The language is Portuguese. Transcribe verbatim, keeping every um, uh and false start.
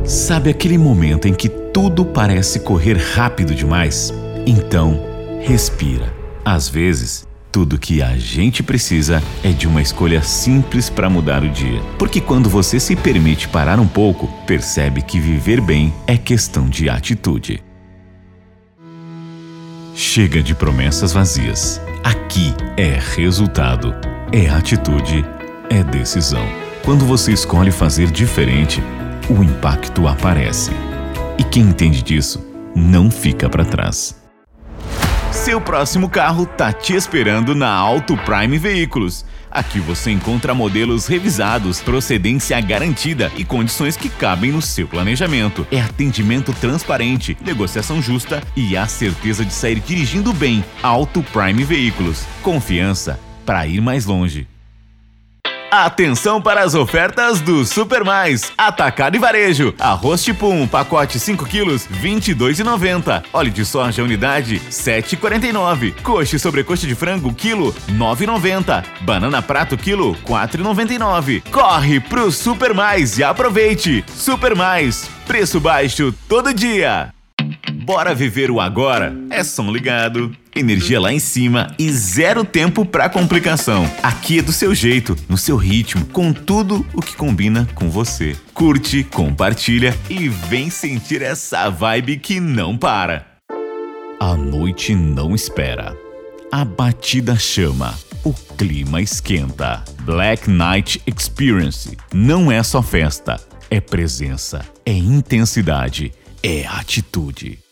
Sabe aquele momento em que tudo parece correr rápido demais? Então, respira. Às vezes, tudo que a gente precisa é de uma escolha simples para mudar o dia. Porque quando você se permite parar um pouco, percebe que viver bem é questão de atitude. Chega de promessas vazias. Aqui é resultado, é atitude, é decisão. Quando você escolhe fazer diferente, o impacto aparece. E quem entende disso, não fica para trás. Seu próximo carro tá te esperando na Auto Prime Veículos. Aqui você encontra modelos revisados, procedência garantida e condições que cabem no seu planejamento. É atendimento transparente, negociação justa e a certeza de sair dirigindo bem. Auto Prime Veículos. Confiança para ir mais longe. Atenção para as ofertas do Super Mais, Atacado e Varejo. Arroz Tipum, pacote cinco quilos, vinte e dois reais e noventa centavos. Óleo de soja unidade, sete reais e quarenta e nove centavos. Coxa e sobrecoxa de frango, quilo, nove reais e noventa centavos. Banana prato, quilo, quatro reais e noventa e nove centavos. Corre pro Super Mais e aproveite. Super Mais, preço baixo todo dia. Bora viver o agora? É som ligado, energia lá em cima e zero tempo pra complicação. Aqui é do seu jeito, no seu ritmo, com tudo o que combina com você. Curte, compartilha e vem sentir essa vibe que não para. A noite não espera. A batida chama. O clima esquenta. Black Night Experience não é só festa, é presença, é intensidade, é atitude.